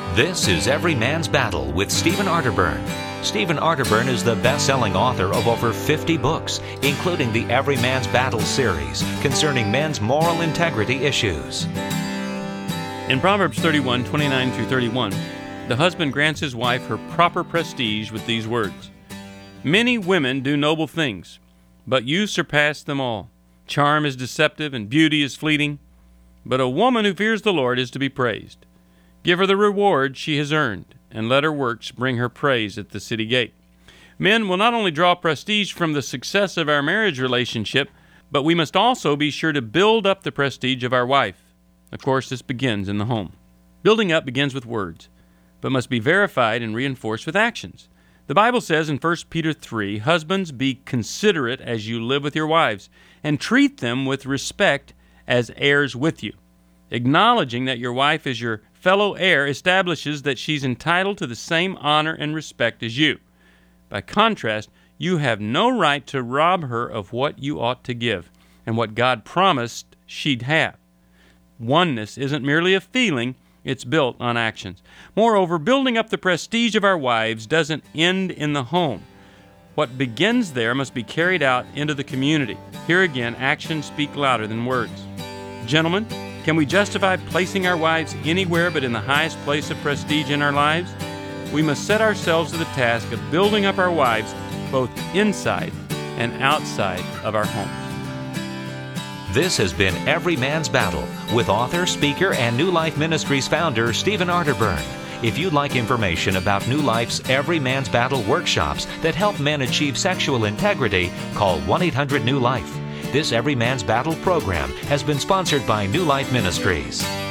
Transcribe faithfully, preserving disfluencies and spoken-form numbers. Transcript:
This is Every Man's Battle with Stephen Arterburn. Stephen Arterburn is the best-selling author of over fifty books, including the Every Man's Battle series concerning men's moral integrity issues. In Proverbs thirty-one, twenty-nine through thirty-one, the husband grants his wife her proper prestige with these words: "Many women do noble things, but you surpass them all. Charm is deceptive and beauty is fleeting, but a woman who fears the Lord is to be praised. Give her the reward she has earned, and let her works bring her praise at the city gate." Men will not only draw prestige from the success of our marriage relationship, but we must also be sure to build up the prestige of our wife. Of course, this begins in the home. Building up begins with words, but must be verified and reinforced with actions. The Bible says in First Peter three, "Husbands, be considerate as you live with your wives, and treat them with respect as heirs with you." Acknowledging that your wife is your fellow heir establishes that she's entitled to the same honor and respect as you. By contrast, you have no right to rob her of what you ought to give and what God promised she'd have. Oneness isn't merely a feeling, it's built on actions. Moreover, building up the prestige of our wives doesn't end in the home. What begins there must be carried out into the community. Here again, actions speak louder than words. Gentlemen, can we justify placing our wives anywhere but in the highest place of prestige in our lives? We must set ourselves to the task of building up our wives both inside and outside of our homes. This has been Every Man's Battle with author, speaker, and New Life Ministries founder Stephen Arterburn. If you'd like information about New Life's Every Man's Battle workshops that help men achieve sexual integrity, call one eight hundred new life. This Every Man's Battle program has been sponsored by New Life Ministries.